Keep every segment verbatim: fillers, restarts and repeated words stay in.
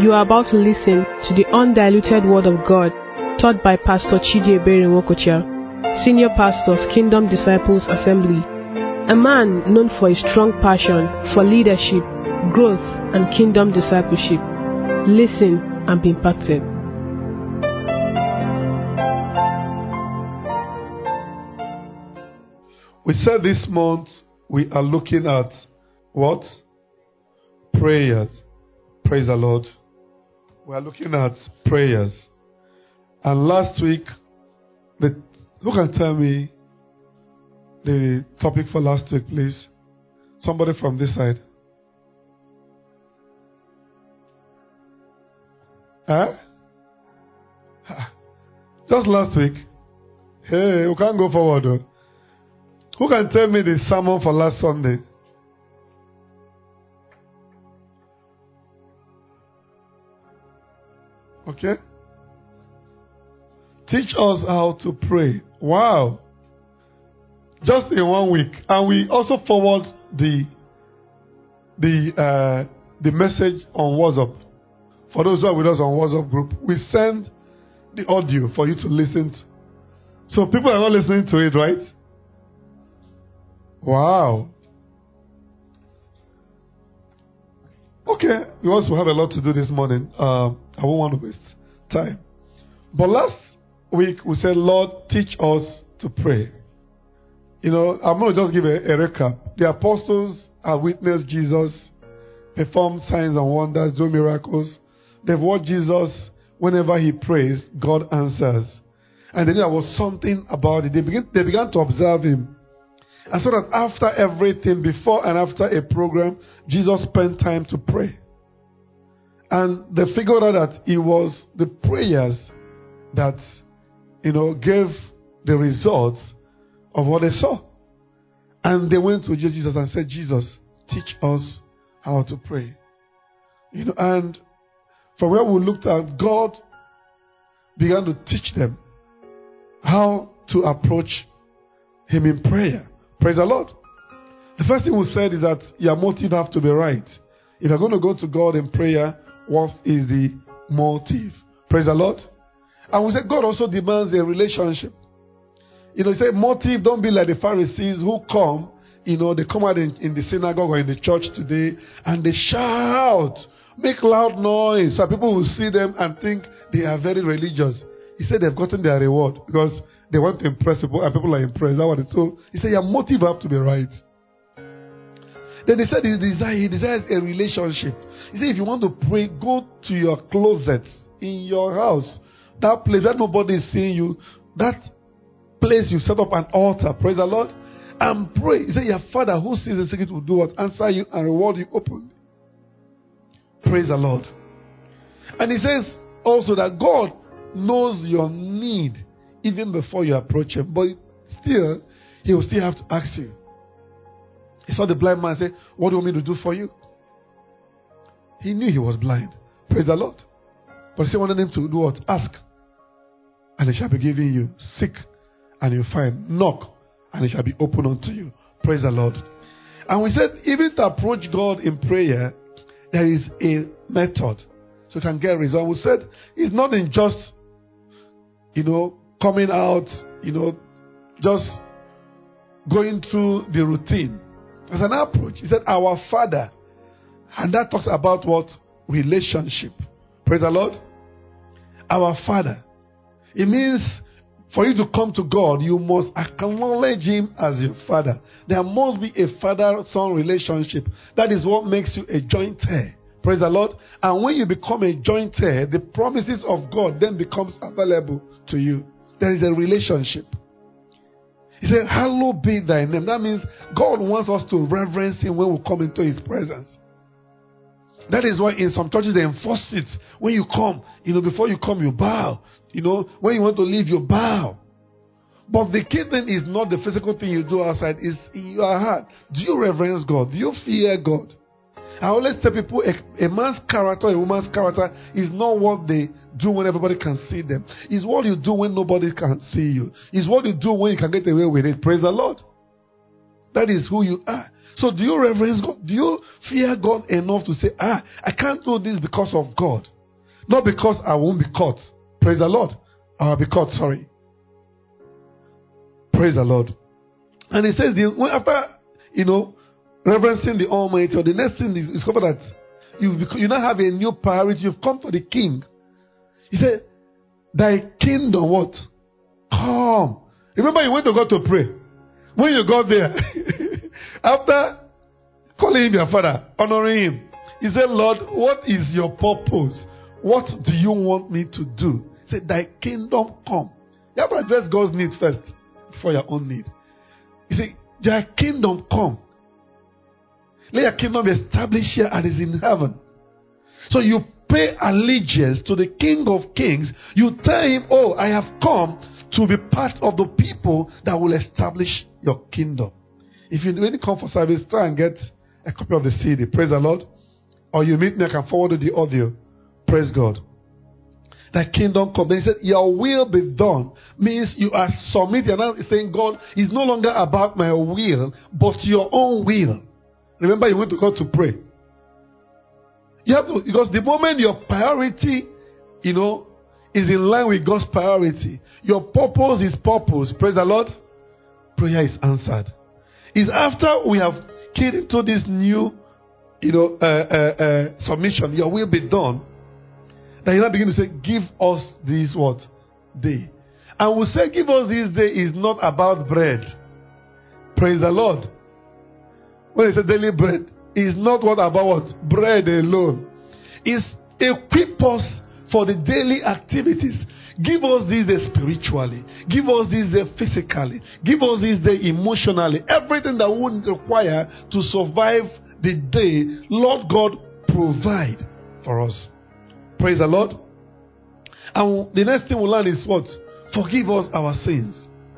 You are about to listen to the undiluted Word of God taught by Pastor Chidiebere Nwokocha, Senior Pastor of Kingdom Disciples Assembly, a man known for his strong passion for leadership, growth, and kingdom discipleship. Listen and be impacted. We said this month we are looking at what? Prayers. Praise the Lord. We are looking at prayers. And last week, the, who can tell me the topic for last week, please? Somebody from this side. Huh? Just last week. Hey, we can't go forward though. Who can tell me the sermon for last Sunday? Okay. Teach us how to pray. Wow. Just in one week. And we also forward the the uh, the message on WhatsApp. For those who are with us on WhatsApp group, we send the audio for you to listen to. So people are not listening to it, right? Wow. Okay, we also have a lot to do this morning. Uh, I won't want to waste time. But last week we said, Lord, teach us to pray. You know, I'm going to just give a, a recap. The apostles have witnessed Jesus perform signs and wonders, do miracles. They've watched Jesus. Whenever he prays, God answers. And then there was something about it. They began, they began to observe him. And so that after everything, before and after a program, Jesus spent time to pray. And they figured out that it was the prayers that, you know, gave the results of what they saw. And they went to Jesus and said, Jesus, teach us how to pray. You know, and from where we looked at, God began to teach them how to approach him in prayer. Praise the Lord. The first thing we said is that your motive have to be right. If you're going to go to God in prayer, what is the motive? Praise the Lord. And we said God also demands a relationship. You know, he said motive, don't be like the Pharisees who come, you know, they come out in, in the synagogue or in the church today and they shout, make loud noise so people will see them and think they are very religious. He said they've gotten their reward because they want to impress people and people are impressed. That's what it so he said your motive have to be right. Then he said he desires, he desires a relationship. He said if you want to pray, go to your closet in your house. That place where nobody is seeing you. That place you set up an altar. Praise the Lord. And pray. He said your Father who sees in secret will do what? Answer you and reward you openly. Praise the Lord. And he says also that God knows your need even before you approach him. But still, he will still have to ask you. He saw the blind man say, what do you want me to do for you? He knew he was blind. Praise the Lord. But he wanted him to do what? Ask. And it shall be given you. Seek and you find. Knock and it shall be opened unto you. Praise the Lord. And we said, even to approach God in prayer, there is a method. So you can get results. We said, it's not in just, you know, coming out, you know, just going through the routine. As an approach. He said, our Father. And that talks about what? Relationship. Praise the Lord. Our Father. It means for you to come to God, you must acknowledge him as your Father. There must be a father-son relationship. That is what makes you a joint heir. Praise the Lord. And when you become a joint heir, the promises of God then becomes available to you. There is a relationship. He said, hallowed be thy name. That means God wants us to reverence him when we come into his presence. That is why in some churches they enforce it. When you come, you know, before you come, you bow. You know, when you want to leave, you bow. But the key thing is not the physical thing you do outside, it's in your heart. Do you reverence God? Do you fear God? I always tell people a, a man's character, a woman's character is not what they do when everybody can see them. It's what you do when nobody can see you. It's what you do when you can get away with it. Praise the Lord. That is who you are. So do you reverence God? Do you fear God enough to say, ah, I can't do this because of God? Not because I won't be caught. Praise the Lord. I'll be caught, sorry. Praise the Lord. And he says, after, you know, reverencing the Almighty, or the next thing is discover that you you now have a new priority. You've come for the King. He said, thy kingdom what? Come. Remember you went to God to pray. When you got there, after calling him your father, honoring him, he said, Lord, what is your purpose? What do you want me to do? He said, thy kingdom come. You have to address God's need first before your own need. He said, thy kingdom come. Let your kingdom be established here as is in heaven. So you pay allegiance to the King of Kings. You tell him, oh, I have come to be part of the people that will establish your kingdom. If you really come for service, try and get a copy of the C D. Praise the Lord. Or you meet me, I can forward the audio. Praise God. That kingdom come. Then he said, your will be done. Means you are submitting. Now he's saying, God, it's no longer about my will, but your own will. Remember, you went to God to pray. You have to, because the moment your priority, you know, is in line with God's priority, your purpose is purpose. Praise the Lord. Prayer is answered. It's after we have keyed into this new, you know, uh, uh, uh, submission, your will be done, that you now begin to say, give us this what? Day. And we say, give us this day is not about bread. Praise the Lord. When it's a daily bread, it's not what about what? Bread alone. It's equip us for the daily activities. Give us this day spiritually. Give us this day physically. Give us this day emotionally. Everything that we would require to survive the day, Lord God, provide for us. Praise the Lord. And the next thing we learn is what? Forgive us our sins.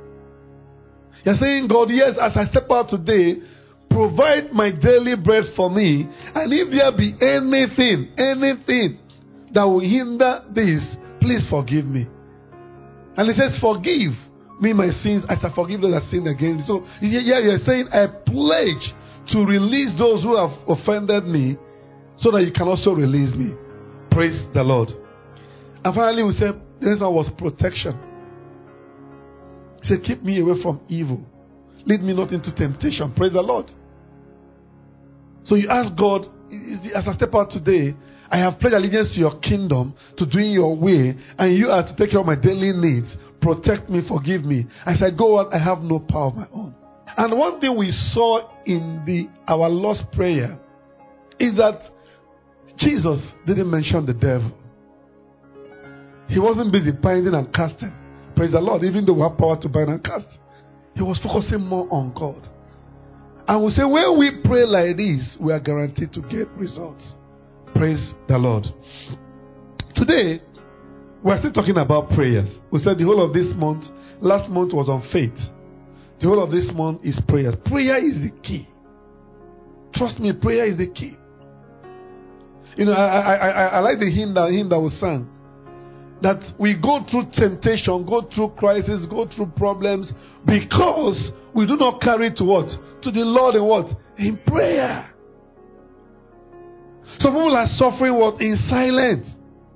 You're saying, God, yes, as I step out today, provide my daily bread for me. And if there be anything, anything that will hinder this, please forgive me. And he says, forgive me my sins as I forgive those that sin against me. So, yeah, you're saying, I pledge to release those who have offended me so that you can also release me. Praise the Lord. And finally, we said, the next one was protection. He said, keep me away from evil. Lead me not into temptation. Praise the Lord. So you ask God, as I step out today, I have pledged allegiance to your kingdom, to doing your way, and you are to take care of my daily needs. Protect me, forgive me. As I go out, I have no power of my own. And one thing we saw in the our Lord's Prayer is that Jesus didn't mention the devil. He wasn't busy binding and casting. Praise the Lord. Even though we have power to bind and cast, he was focusing more on God. And we say, when we pray like this, we are guaranteed to get results. Praise the Lord. Today, we are still talking about prayers. We said the whole of this month, last month was on faith. The whole of this month is prayers. Prayer is the key. Trust me, prayer is the key. You know, I I I, I like the hymn that, hymn that was sung. That we go through temptation, go through crisis, go through problems because we do not carry to what? To the Lord in what? In prayer. Some people are suffering what? In silence.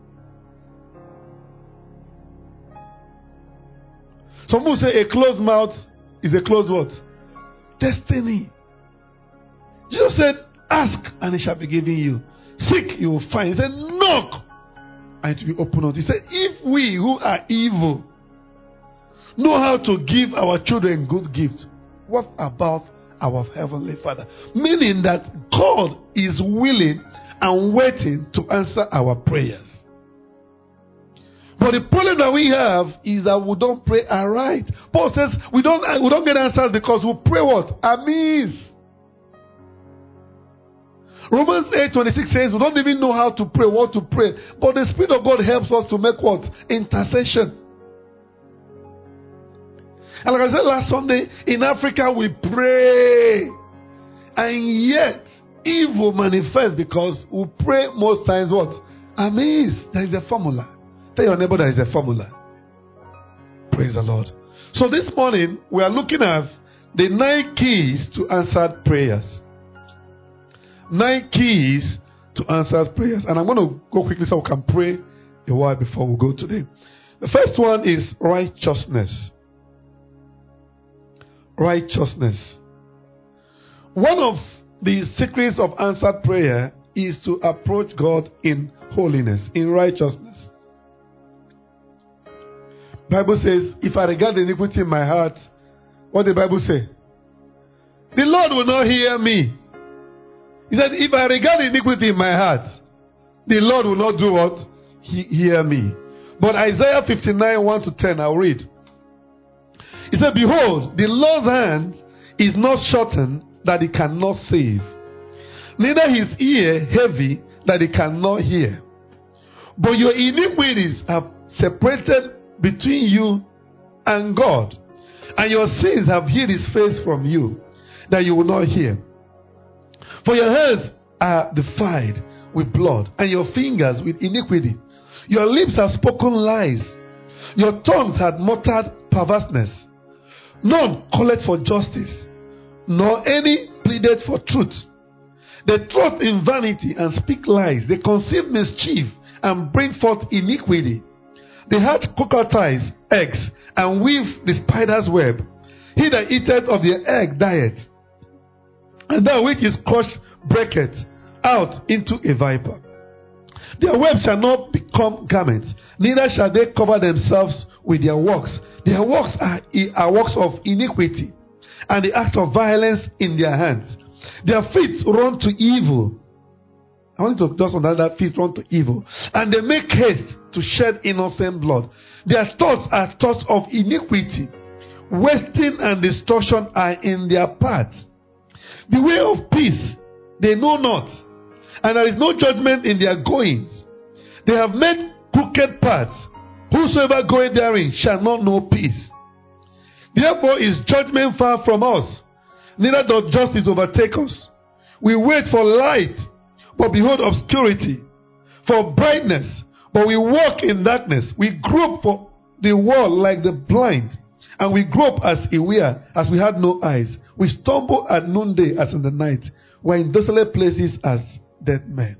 Some people say a closed mouth is a closed what? Destiny. Jesus said, ask and it shall be given you. Seek, you will find. He said, knock and it will be opened unto you. He said, if we who are evil know how to give our children good gifts, what about our Heavenly Father? Meaning that God is willing and waiting to answer our prayers. But the problem that we have is that we don't pray aright. Paul says we don't we don't get answers because we pray what? Amiss. Romans eight twenty-six says we don't even know how to pray, what to pray. But the Spirit of God helps us to make what? Intercession. And like I said last Sunday, in Africa we pray. And yet, evil manifests because we pray most times what? Amiss. There is a formula. Tell your neighbor there is a formula. Praise the Lord. So this morning, we are looking at the nine keys to answered prayers. Nine keys to answered prayers. And I'm going to go quickly so we can pray a while before we go today. The first one is righteousness. Righteousness. One of the secrets of answered prayer is to approach God in holiness, in righteousness. Bible says, if I regard iniquity in my heart, what did the Bible say? The Lord will not hear me. He said, if I regard iniquity in my heart, the Lord will not do what? He hear me. But Isaiah fifty-nine, one to ten, I'll read. He said, behold, the Lord's hand is not shortened that he cannot save, neither his ear heavy that he cannot hear. But your iniquities have separated between you and God, and your sins have hid his face from you, that you will not hear. For your hands are defiled with blood, and your fingers with iniquity. Your lips have spoken lies. Your tongues had muttered perverseness. None called for justice, nor any pleaded for truth. They trust in vanity and speak lies. They conceive mischief and bring forth iniquity. They hatch crocodiles' eggs and weave the spider's web. He that eateth of the egg dieth, and that which is crushed breaketh out into a viper. Their web shall not become garments, neither shall they cover themselves with their works. Their works are, are works of iniquity, and the acts of violence in their hands. Their feet run to evil. I want you to just understand that feet run to evil. And they make haste to shed innocent blood. Their thoughts are thoughts of iniquity. Wasting and destruction are in their paths. The way of peace they know not, and there is no judgment in their goings. They have made crooked paths. Whosoever goeth therein shall not know peace. Therefore is judgment far from us, neither doth justice overtake us. We wait for light, but behold obscurity, for brightness, but we walk in darkness. We grope for the wall like the blind, and we grope as a weir, as we had no eyes. We stumble at noonday as in the night. We are in desolate places as dead men.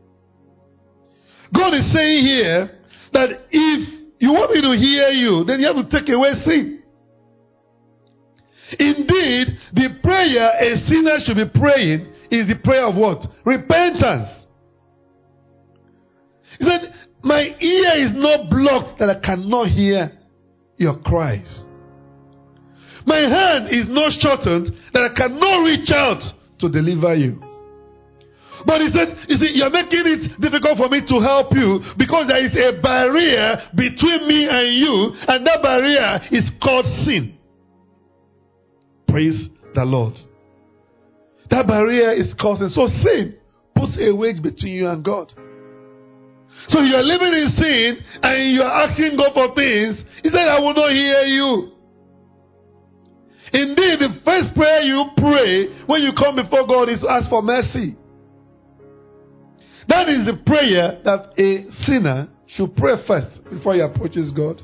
God is saying here that if you want me to hear you, then you have to take away sin. Indeed, the prayer a sinner should be praying is the prayer of what? Repentance. He said, my ear is not blocked that I cannot hear your cries. My hand is not shortened that I cannot reach out to deliver you. But he said, you see, you're making it difficult for me to help you because there is a barrier between me and you, and that barrier is called sin. Praise the Lord. That barrier is called sin. So sin puts a wedge between you and God. So you're living in sin and you're asking God for things. He said, I will not hear you. Indeed, the first prayer you pray when you come before God is to ask for mercy. That is the prayer that a sinner should pray first before he approaches God.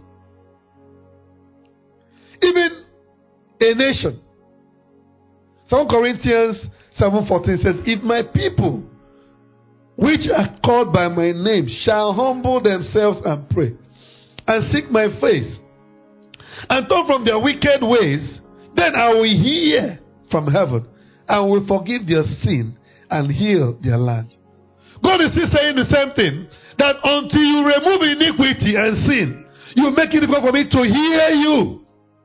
Even a nation. Second Corinthians seven fourteen says, if my people, which are called by my name, shall humble themselves and pray, and seek my face, and turn from their wicked ways, then I will hear from heaven, and will forgive their sin, and heal their land. God is still saying the same thing, that until you remove iniquity and sin, you make it difficult for me to hear you.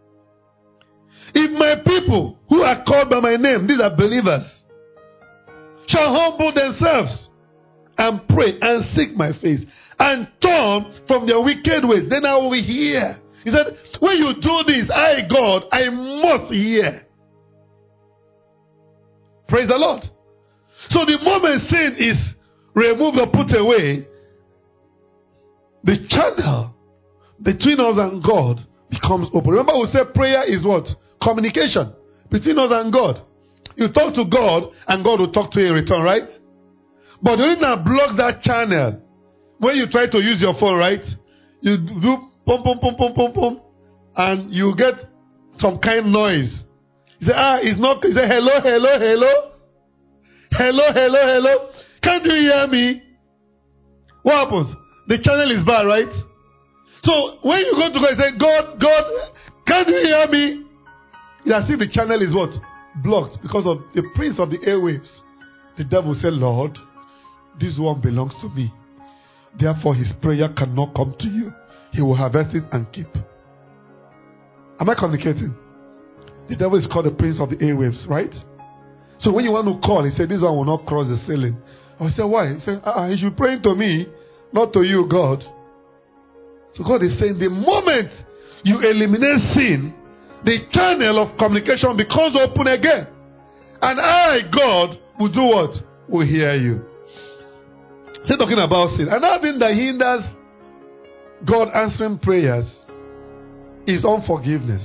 If my people, who are called by my name, these are believers, shall humble themselves and pray and seek my face and turn from their wicked ways, then I will hear. He said, when you do this, I, God, I must hear. Praise the Lord. So the moment sin is removed or put away, the channel between us and God becomes open. Remember, we said prayer is what? Communication between us and God. You talk to God and God will talk to you in return, right? But the thing that blocks that channel, when you try to use your phone, right? You do pum pum pum pum pum pum, and you get some kind of noise. He said, ah, it's not. He said, hello, hello, hello. Hello, hello, hello. Can't you hear me? What happens? The channel is bad, right? So when you go to God and say, God, God, can't you hear me? It's as if the channel is what? Blocked because of the prince of the airwaves. The devil said, Lord, this one belongs to me. Therefore his prayer cannot come to you. He will harvest it and keep. Am I communicating? The devil is called the prince of the airwaves, right? So when you want to call, he said, this one will not cross the ceiling. I said, why? He said, uh-uh, he should pray to me, not to you, God. So God is saying, the moment you eliminate sin, the channel of communication becomes open again. And I, God, will do what? Will hear you. Still talking about sin. Another thing that hinders God answering prayers is unforgiveness.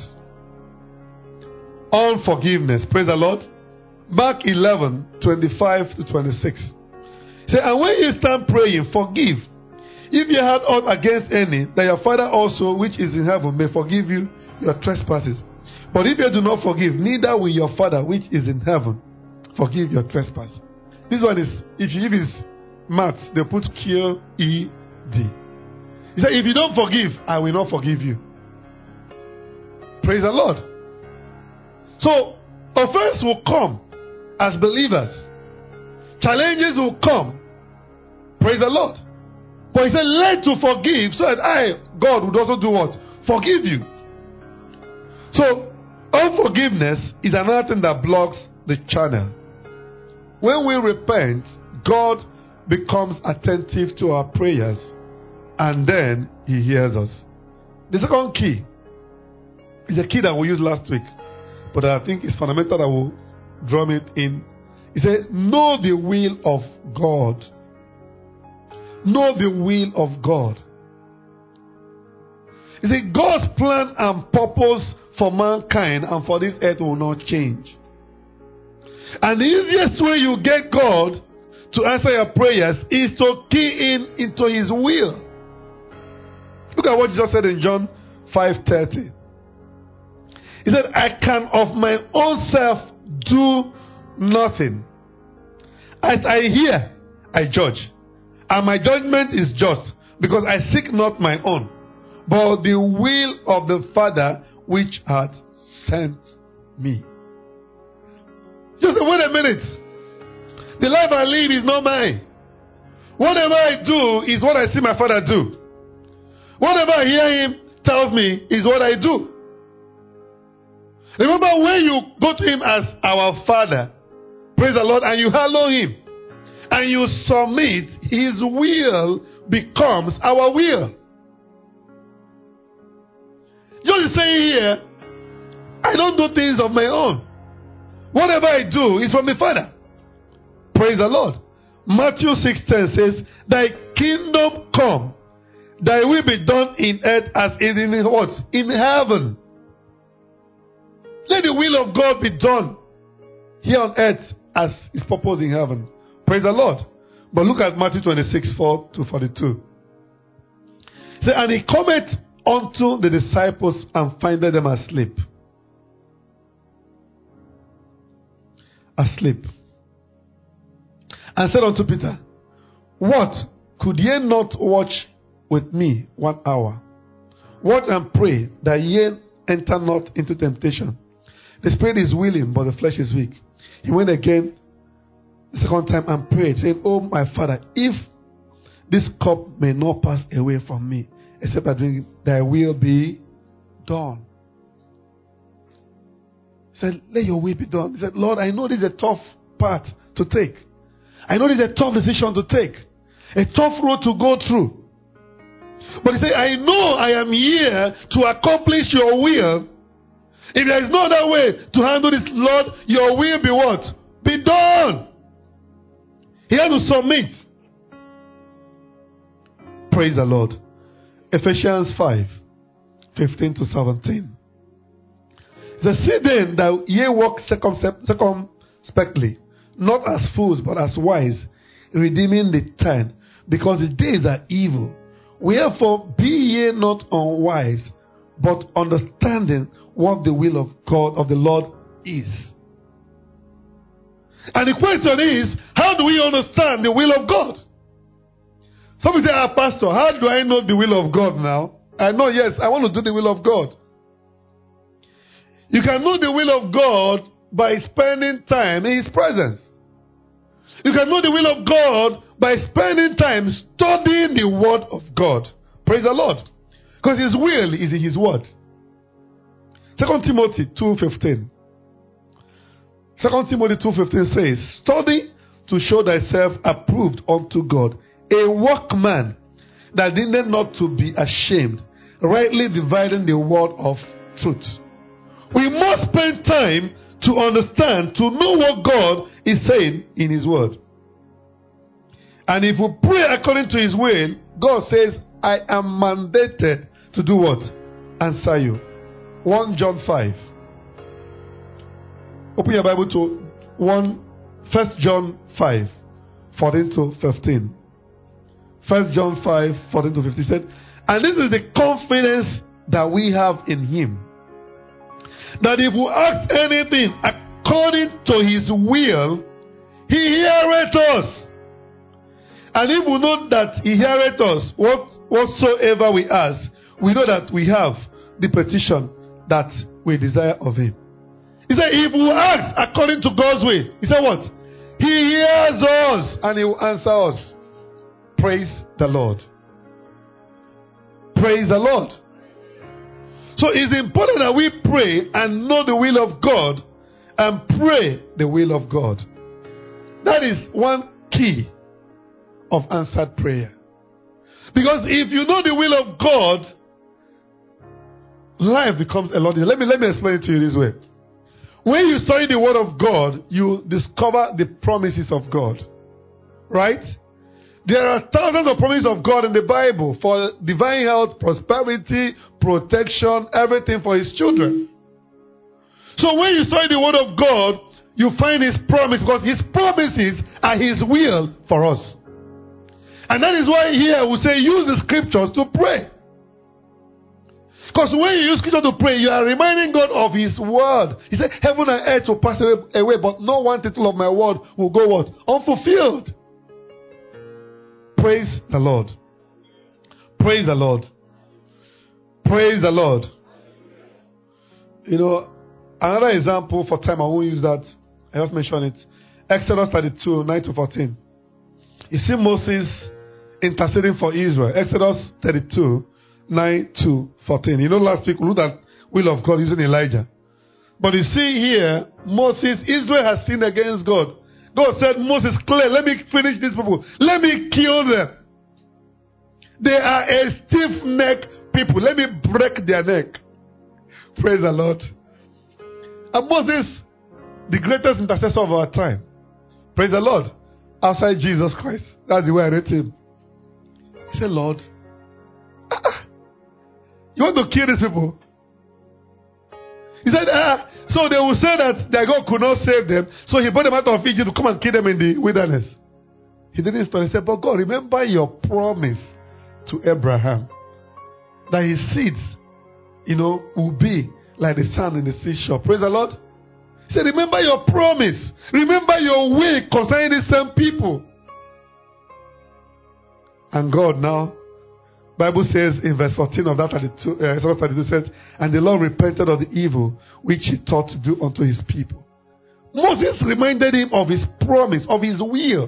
Unforgiveness. Praise the Lord. Mark eleven, twenty-five to twenty-six. Say, and when you stand praying, forgive. If you had aught against any, that your Father also, which is in heaven, may forgive you your trespasses. But if you do not forgive, neither will your Father, which is in heaven, forgive your trespass. This one is, if you give his maths, they put Q E D. He said, if you don't forgive, I will not forgive you. Praise the Lord. So, offense will come as believers. Challenges will come. Praise the Lord. But he said, learn to forgive so that I, God, would also do what? Forgive you. So, unforgiveness is another thing that blocks the channel. When we repent, God becomes attentive to our prayers and then he hears us. The second key is a key that we used last week, but I think it's fundamental that we'll drum it in. He said, know the will of God. Know the will of God. He said, God's plan and purpose for mankind and for this earth will not change. And the easiest way you get God to answer your prayers is to key in into his will. Look at what Jesus said in John five thirty. He said, I can of my own self do nothing. As I hear, I judge. And my judgment is just, because I seek not my own, but the will of the Father which hath sent me. Just wait a minute. The life I live is not mine. Whatever I do is what I see my Father do. Whatever I hear him tells me is what I do. Remember, when you go to him as our Father, praise the Lord, and you hallow him, and you submit, his will becomes our will. Just saying here, I don't do things of my own. Whatever I do is from the Father. Praise the Lord. Matthew six ten says, thy kingdom come, thy will be done in earth as it is in what? In heaven. Let the will of God be done here on earth as is purposed in heaven. Praise the Lord. But look at Matthew twenty-six, four to forty-two. Say, and he cometh unto the disciples and findeth them asleep. Asleep. And said unto Peter, what? Could ye not watch with me one hour? Watch and pray that ye enter not into temptation. The spirit is willing, but the flesh is weak. He went again the second time and prayed, saying, oh my Father, if this cup may not pass away from me, except I drink, thy will be done. He said, let your will be done. He said, Lord, I know this is a tough path to take. I know this is a tough decision to take. A tough road to go through. But he said, I know I am here to accomplish your will. If there is no other way to handle this, Lord, your will be what? Be done. He had to submit. Praise the Lord. Ephesians five, fifteen to seventeen. It says, see then that ye walk circumspectly, not as fools, but as wise, redeeming the time, because the days are evil. Wherefore be ye not unwise, but understanding what the will of God, of the Lord is. And the question is, how do we understand the will of God? Some people say, ah, Pastor, how do I know the will of God now? I know, yes, I want to do the will of God. You can know the will of God by spending time in His presence. You can know the will of God by spending time studying the Word of God. Praise the Lord. Because His will is in His Word. Second Timothy two fifteen. Second Timothy two fifteen says, study to show thyself approved unto God, a workman that needed not to be ashamed, rightly dividing the word of truth. We must spend time to understand, to know what God is saying in His Word. And if we pray according to His will, God says, I am mandated to do what? Answer you. First John five. Open your Bible to one, First John five, fourteen to fifteen. First John five, fourteen to fifteen said, and this is the confidence that we have in Him, that if we ask anything according to His will, He heareth us. And if we know that He heareth us, what, whatsoever we ask, we know that we have the petition that we desire of Him. He said, if we ask according to God's will, He said what? He hears us and He will answer us. Praise the Lord. Praise the Lord. So it's important that we pray and know the will of God and pray the will of God. That is one key of answered prayer. Because if you know the will of God, life becomes a lot easier. Let me, let me explain it to you this way. When you study the Word of God, you discover the promises of God. Right? There are thousands of promises of God in the Bible for divine health, prosperity, protection, everything for His children. So when you study the Word of God, you find His promise, because His promises are His will for us. And that is why here we say use the scriptures to pray. Because when you use scripture to pray, you are reminding God of His word. He said, heaven and earth will pass away, but no one tittle of my word will go what? Unfulfilled. Praise the Lord. Praise the Lord. Praise the Lord. You know, another example for time, I won't use that. I just mentioned it. Exodus thirty-two, nine to fourteen. You see Moses interceding for Israel. Exodus thirty-two, nine to fourteen. You know, last week we looked at will of God using Elijah. But you see here, Moses, Israel has sinned against God. God said, Moses, clear, let me finish these people. Let me kill them. They are a stiff-necked people. Let me break their neck. Praise the Lord. And Moses, the greatest intercessor of our time. Praise the Lord. Outside Jesus Christ. That's the way I rate him. He said, Lord, ah, you want to kill these people? He said, ah, so they will say that their God could not save them. So he brought them out of Egypt to come and kill them in the wilderness. He didn't stop. He said, but God, remember your promise to Abraham. That his seeds, you know, will be like the sand in the seashore. Praise the Lord. He said, remember your promise. Remember your way concerning these same people. And God now, Bible says in verse fourteen of that thirty-two, uh, thirty-two says, and the Lord repented of the evil which he thought to do unto his people. Moses reminded him of his promise, of his will.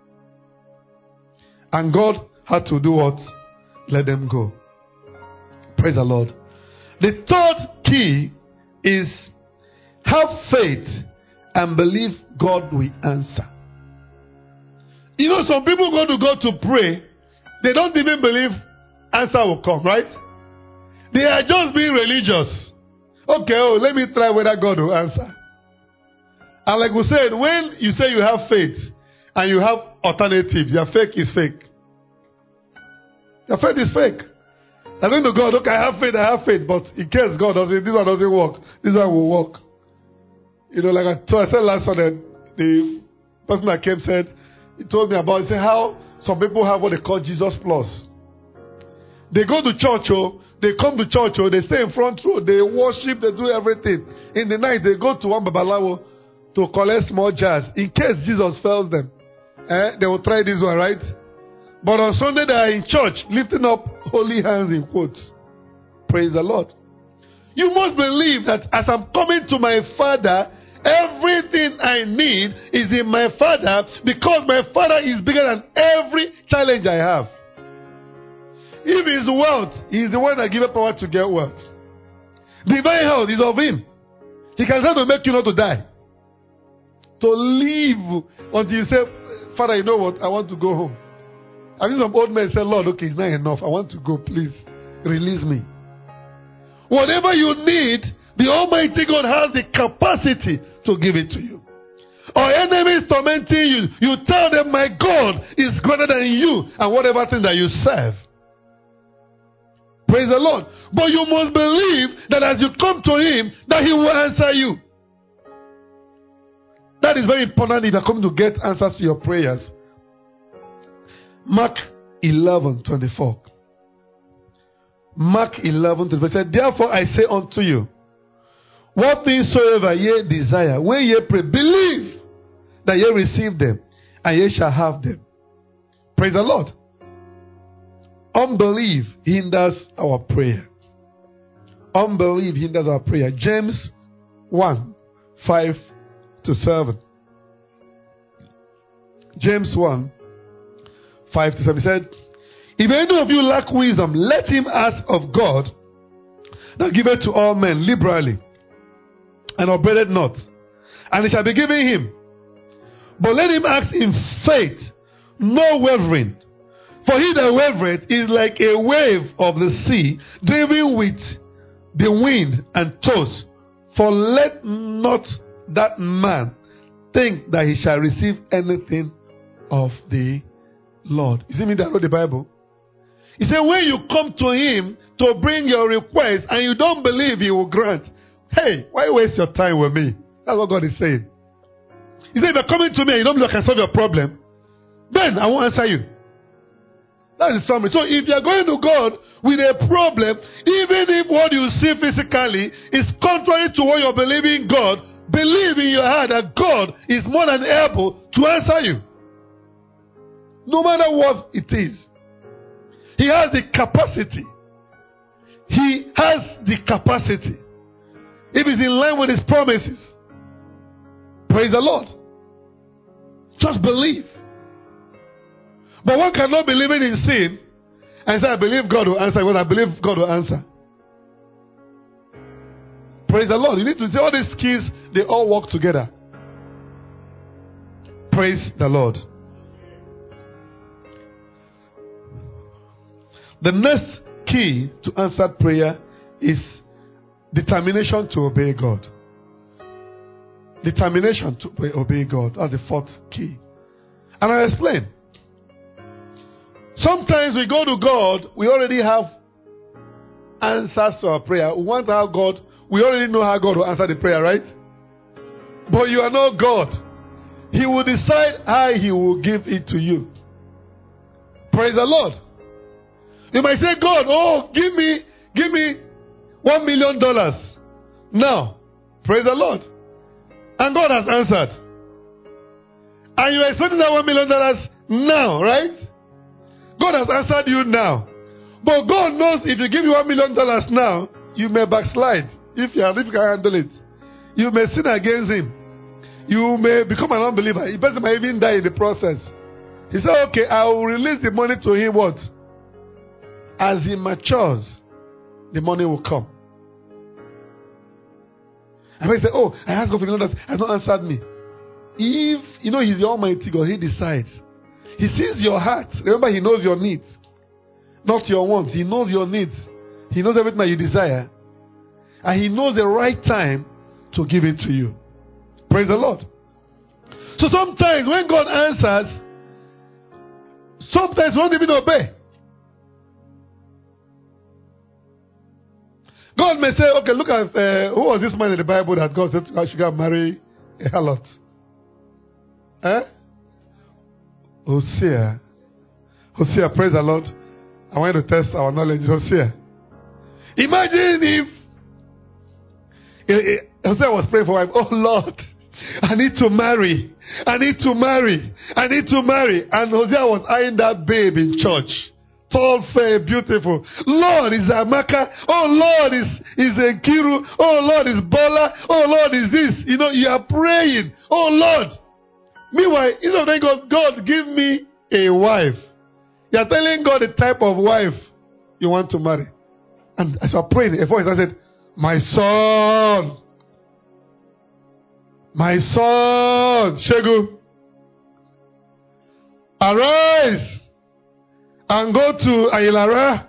And God had to do what? Let them go. Praise the Lord. The third key is have faith and believe God will answer. You know, some people go to God to pray, they don't even believe answer will come, right? They are just being religious. Okay, oh, let me try whether God will answer. And like we said, when you say you have faith and you have alternatives, your faith is fake. Your faith is fake. I'm going to God, okay, I have faith, I have faith, but in case God doesn't, this one doesn't work, this one will work. You know, like I, so I said last Sunday, the person that came said, he told me about, he said how some people have what they call Jesus Plus. They go to church, oh, they come to church, oh, they stay in front row, they worship, they do everything. In the night, they go to one babalawo to collect small jars. In case Jesus fails them, eh, they will try this one, right? But on Sunday, they are in church, lifting up holy hands in quotes. Praise the Lord. You must believe that as I'm coming to my Father, everything I need is in my Father, because my Father is bigger than every challenge I have. If it's wealth, He is the one that gives power to get wealth. Divine health is of Him. He can start to make you not to die. To live until you say, Father, you know what? I want to go home. I mean, some old men say, Lord, okay, it's not enough. I want to go. Please, release me. Whatever you need, the Almighty God has the capacity to give it to you. Or enemies tormenting you, you tell them, my God is greater than you and whatever thing that you serve. Praise the Lord. But you must believe that as you come to Him, that He will answer you. That is very important if you are coming to get answers to your prayers. Mark eleven twenty-four. Mark eleven twenty-four said, therefore I say unto you, what things soever ye desire, when ye pray, believe that ye receive them, and ye shall have them. Praise the Lord. Unbelief hinders our prayer. Unbelief hinders our prayer. James one, five to seven. James one, five to seven said, if any of you lack wisdom, let him ask of God, that giveth to all men liberally, and upbraideth not, and it shall be given him. But let him ask in faith, no wavering. For he that wavereth is like a wave of the sea, driven with the wind and tossed. For let not that man think that he shall receive anything of the Lord. You see me that I wrote the Bible? He said, when you come to him to bring your request and you don't believe he will grant, hey, why waste your time with me? That's what God is saying. He said, if you're coming to me and you don't believe I can solve your problem, then I won't answer you. That is summary. So if you're going to God with a problem, even if what you see physically is contrary to what you're believing God, believe in your heart that God is more than able to answer you. No matter what it is. He has the capacity. He has the capacity. If it's in line with His promises. Praise the Lord. Just believe. But one cannot be living in sin and say, I believe God will answer. Well, I believe God will answer. Praise the Lord. You need to see all these keys, they all work together. Praise the Lord. The next key to answered prayer is determination to obey God. Determination to obey God. That's the fourth key. And I'll explain. Sometimes we go to God, we already have answers to our prayer. We want our God, we already know how God will answer the prayer, right? But you are not God. He will decide how He will give it to you. Praise the Lord. You might say, God, oh, give me, give me one million dollars now. Praise the Lord. And God has answered. And you are expecting that one million dollars now, right? God has answered you now. But God knows if you give you one million dollars now, you may backslide. If you, are, if you can handle it. You may sin against Him. You may become an unbeliever. The person might even die in the process. He said, okay, I will release the money to him what? As he matures, the money will come. And he say, oh, I asked God for million dollars, has not answered me. If, you know, He's the Almighty God, He decides. He sees your heart. Remember, He knows your needs. Not your wants. He knows your needs. He knows everything that you desire. And He knows the right time to give it to you. Praise the Lord. So sometimes when God answers, sometimes we don't even obey. God may say, okay, look at, uh, who was this man in the Bible that God said I should go marry a harlot? Eh? Hosea. Hosea, praise the Lord. I want to test our knowledge. Hosea. Imagine if, if Hosea was praying for wife. Oh Lord, I need to marry. I need to marry. I need to marry. And Hosea was eyeing that babe in church. Tall, fair, beautiful. Lord is Amaka. Oh Lord is, is Nkiru. Oh Lord is Bola. Oh Lord is this. You know, you are praying. Oh Lord. Meanwhile, instead of saying, God, God, give me a wife. You are telling God the type of wife you want to marry. And as you are praying, a voice said, my son. My son. Shegu. Arise. And go to Ailara.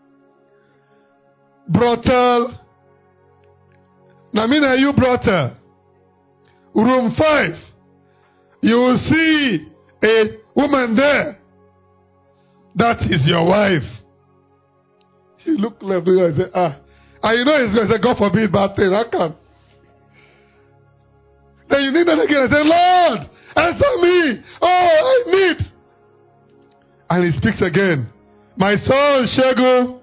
Brothel. Namina, you brothel. Room five. You will see a woman there. That is your wife. You look left and say, ah. And you know it's going to say, God forbid bad thing. I can. Then you need that again and say, Lord, answer me. Oh, I need. And he speaks again. My son, Shegu,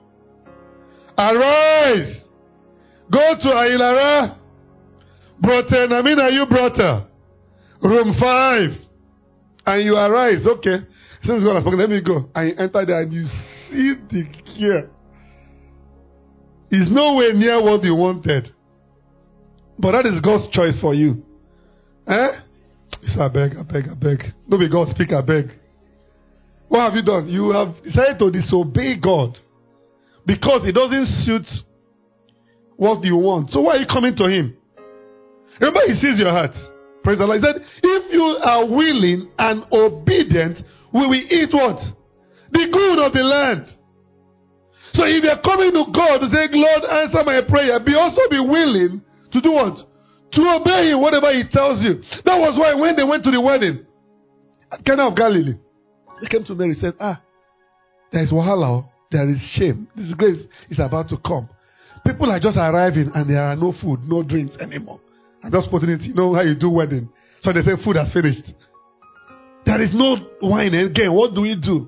arise. Go to Ailara. Brother, Namina, you brother. Room five. And you arise. Okay. Since God has spoken, let me go. And you enter there and you see the gear. It's nowhere near what you wanted. But that is God's choice for you. Eh? You say, I beg, I beg, I beg. No be God speak, I beg. What have you done? You have decided to disobey God. Because it doesn't suit what you want. So why are you coming to Him? Remember, He sees your heart. Praise the Lord. He said, if you are willing and obedient, we will eat what? The good of the land. So if you are coming to God to say, Lord, answer my prayer, be also be willing to do what? To obey Him, whatever He tells you. That was why when they went to the wedding at Cana of Galilee, they came to Mary and said, ah, there is wahala, there is shame. This grace is about to come. People are just arriving and there are no food, no drinks anymore. I'm just putting it, you know how you do wedding. So they say food has finished. There is no wine again. What do we do?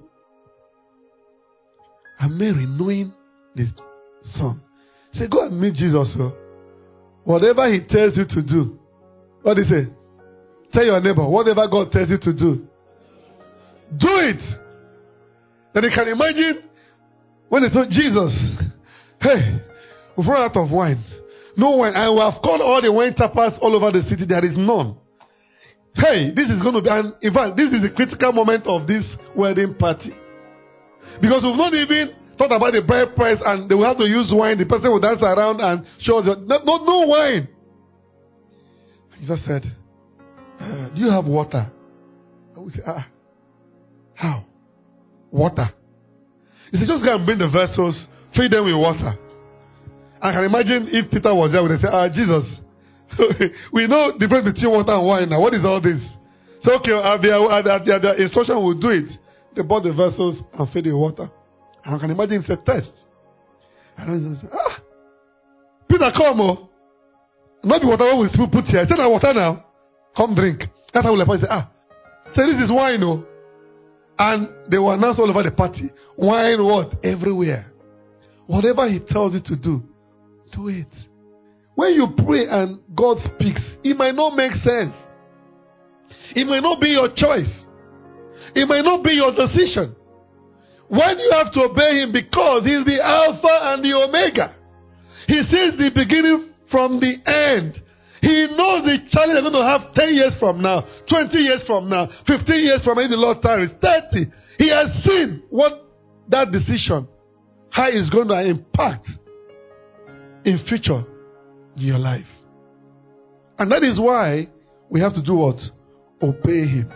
And Mary, knowing this son, said, go and meet Jesus. So whatever He tells you to do, what do you say? Tell your neighbor, whatever God tells you to do, do it. Then you can imagine when they told Jesus, hey, we've run out of wine. No wine. And we have called all the wine tappers all over the city. There is none. Hey, this is going to be, and in fact, this is the critical moment of this wedding party. Because we've not even thought about the bride price and they will have to use wine. The person will dance around and show us, no, no, no wine. He just said, uh, do you have water? I would say, ah, how? Water. He said, just go and bring the vessels, fill them with water. I can imagine if Peter was there, would they say, ah, Jesus, we know the difference between water and wine now. What is all this? So, okay, at the, at the, at the instruction will do it. They bought the vessels and filled the water. And I can imagine it's a test. And I say, ah, Peter, come, oh. Not the water we still put here. I said, that water now. Come drink. That's how we say, ah. Say, this is wine, oh. And they were announced all over the party. Wine what? Everywhere. Whatever He tells you to do, do it. When you pray and God speaks, it might not make sense. It might not be your choice. It might not be your decision. Why do you have to obey Him? Because He's the Alpha and the Omega. He sees the beginning from the end. He knows the challenge they're going to have ten years from now, twenty years from now, fifteen years from now, if the Lord tarries, thirty. He has seen what that decision, how it's going to impact in future in your life. And that is why we have to do what? Obey Him.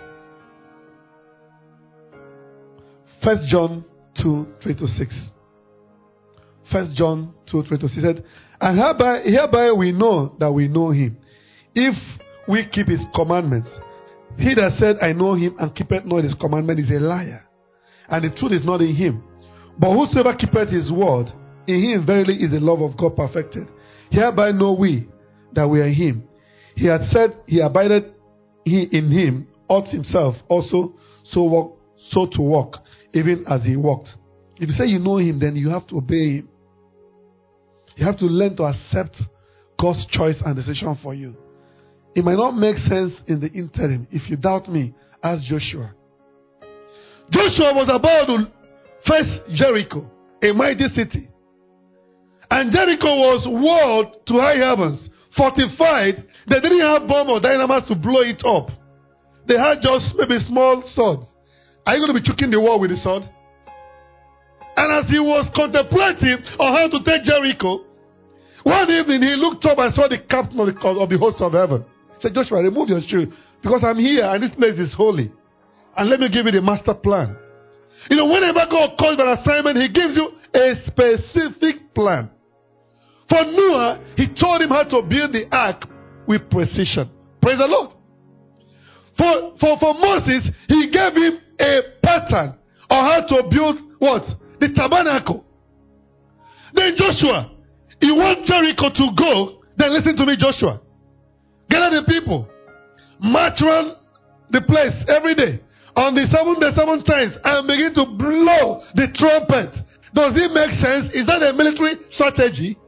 First John two, three to six. First John two, three to six said, and hereby, hereby we know that we know Him, if we keep His commandments. He that said, I know Him, and keepeth not His commandment, is a liar, and the truth is not in him. But whosoever keepeth His word, in him verily is the love of God perfected. Hereby know we that we are in Him. He had said, He abideth he in Him, ought Himself also so walk, so to walk, even as He walked. If you say you know him, then you have to obey him. You have to learn to accept God's choice and decision for you. It might not make sense in the interim. If you doubt me, ask Joshua. Joshua was about to face Jericho, a mighty city. And Jericho was walled to high heavens, fortified. They didn't have bomb or dynamite to blow it up. They had just maybe small swords. Are you going to be choking the wall with the sword? And as he was contemplating on how to take Jericho, one evening he looked up and saw the captain of the, of the host of heaven. He said, Joshua, remove your shoe, because I'm here and this place is holy. And let me give you the master plan. You know, whenever God calls an assignment, he gives you a specific plan. For Noah, he told him how to build the ark with precision. Praise the Lord. For, for, for Moses, he gave him a pattern on how to build what? The tabernacle. Then Joshua, you want Jericho to go, then listen to me, Joshua. Gather the people. March around the place every day. On the seventh day, seven times, and begin to blow the trumpet. Does it make sense? Is that a military strategy?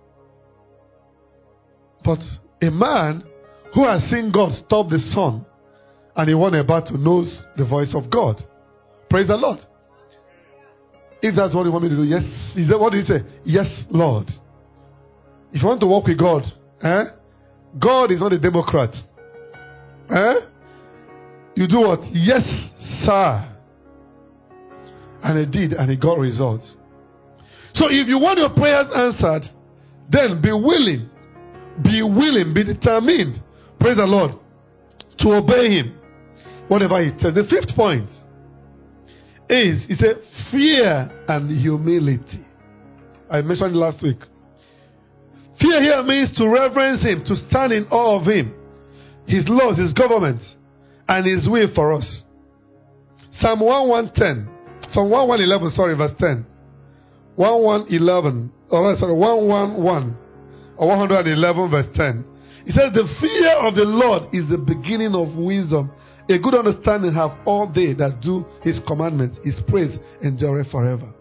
But a man who has seen God stop the sun and he won a battle knows the voice of God. Praise the Lord. If that's what you want me to do, yes. Is that what did he say? Yes, Lord. If you want to walk with God, eh? God is not a Democrat. Eh? You do what? Yes, sir. And he did, and he got results. So if you want your prayers answered, then be willing. Be willing, be determined. Praise the Lord. To obey him. Whatever he says. The fifth point is, he said, fear and humility. I mentioned it last week. Fear here means to reverence him, to stand in awe of him, his laws, his government, and his will for us. Psalm one ten. Psalm one eleven, sorry, verse ten. one eleven. Or sorry, one eleven. Or one eleven, verse ten. It says, the fear of the Lord is the beginning of wisdom. A good understanding have all they that do his commandments. His praise endureth forever.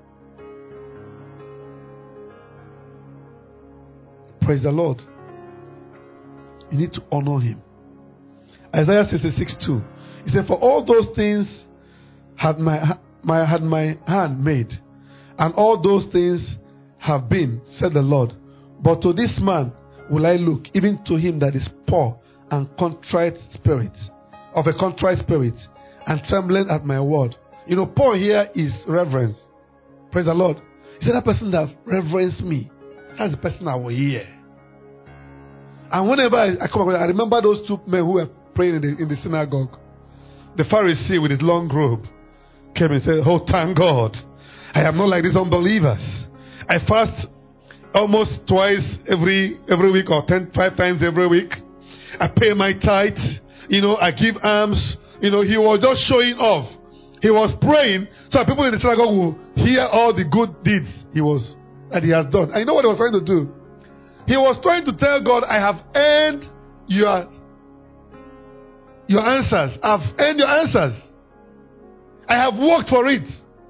Praise the Lord. You need to honor him. Isaiah sixty-six two. He said, for all those things had my, my, had my hand made, and all those things have been, said the Lord. But to this man will I look, even to him that is poor and contrite spirit, of a contrite spirit, and trembling at my word. You know, poor here is reverence. Praise the Lord. He said, that person that reverence me, that's the person I will hear. And whenever I, I come across, I remember those two men who were praying in the, in the synagogue. The Pharisee with his long robe came and said, oh, thank God, I am not like these unbelievers. I fast almost twice every every week, or ten, five times every week. I pay my tithe. You know, I give alms. You know, he was just showing off. He was praying so that people in the synagogue will hear all the good deeds he was that he has done. And you know what he was trying to do? He was trying to tell God, I have earned your, your answers. I've earned your answers. I have worked for it.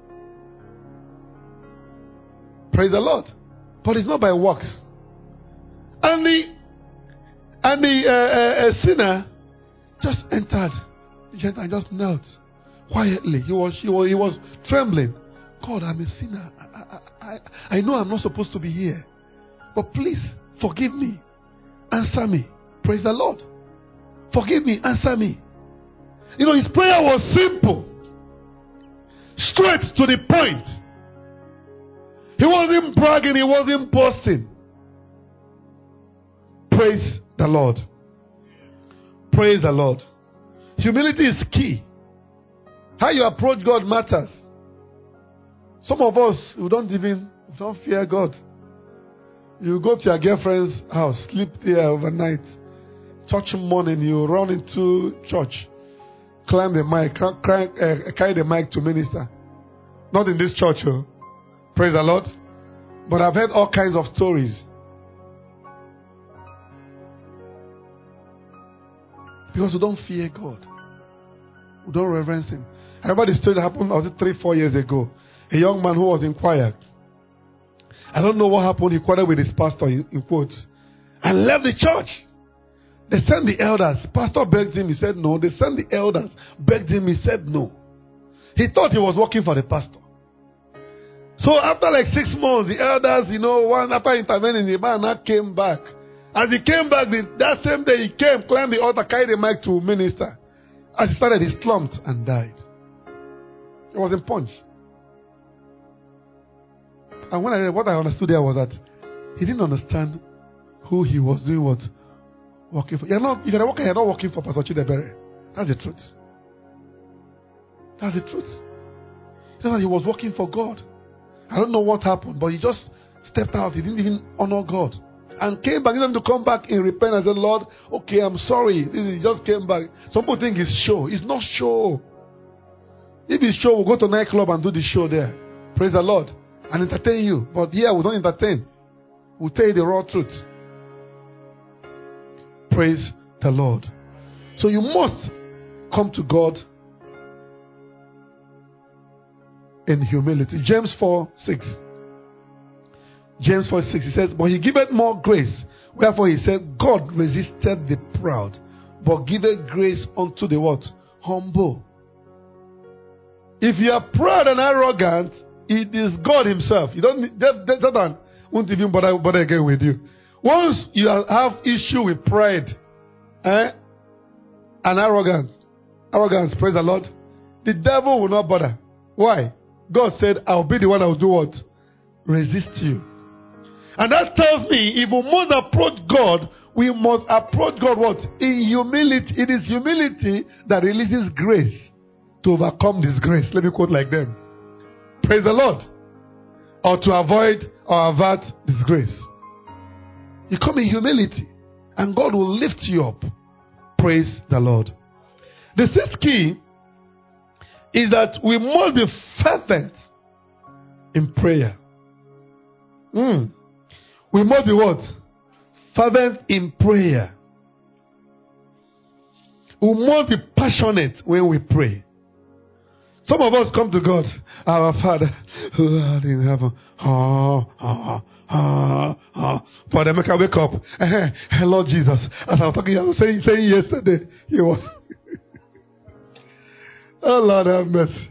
Praise the Lord. But it's not by works. And the and the uh, uh, uh, sinner just entered and just knelt quietly. He was, he was he was trembling. God, I'm a sinner. I, I, I, I know I'm not supposed to be here. But please, forgive me. Answer me. Praise the Lord. Forgive me. Answer me. You know, his prayer was simple. Straight to the point. He wasn't bragging. He wasn't boasting. Praise the Lord. Praise the Lord. Humility is key. How you approach God matters. Some of us, we don't even, we don't fear God. You go to your girlfriend's house, sleep there overnight. Church morning, you run into church. Climb the mic, cry, uh, carry the mic to minister. Not in this church, oh. Praise the Lord. But I've heard all kinds of stories. Because we don't fear God. We don't reverence him. I remember the story that happened, was it three, four years ago. a young man who was in choir. I don't know what happened. He quarreled with his pastor, in, in quotes, and left the church. They sent the elders. Pastor begged him. He said no. They sent the elders. Begged him. He said no. He thought he was working for the pastor. So after like six months, the elders, you know, one after intervening, the man now came back. As he came back, the, that same day he came, climbed the altar, carried the mic to minister. As he started, he slumped and died. It was in Punch. And when I read, what I understood there was that he didn't understand who he was doing what, working for. You're not, if you're working, you're not working for Pastor Chidebere. That's the truth. That's the truth. He said that he was working for God. I don't know what happened, but he just stepped out. He didn't even honor God. And came back. He didn't have to come back in repent and say, Lord, okay, I'm sorry. He just came back. Some people think it's show. It's not show. If it's show, we'll go to nightclub and do the show there. Praise the Lord. And entertain you. But here, we don't entertain. We'll tell you the raw truth. Praise the Lord. So you must come to God in humility. James four six. James four six. He says, but he giveth more grace. Wherefore he said, God resisted the proud, but giveth grace unto the what? Humble. If you are proud and arrogant, it is God himself. You don't need that, that, Satan won't even bother, bother again with you. Once you have issue with pride eh, and arrogance, arrogance, praise the Lord, the devil will not bother. Why? God said, I'll be the one that will do what? Resist you. And that tells me, if we must approach God, we must approach God what? In humility. It is humility that releases grace to overcome disgrace. Let me quote like them. Praise the Lord. Or to avoid or avert disgrace. You come in humility and God will lift you up. Praise the Lord. The sixth key is that we must be fervent in prayer. Mm. We must be what? Fervent in prayer. We must be passionate when we pray. Some of us come to God, our Father, who art in heaven. Oh, oh, oh, oh. Father, make I wake up. Hey, Lord Jesus. As I was talking, I was saying, saying yesterday, he was. Oh, Lord have mercy.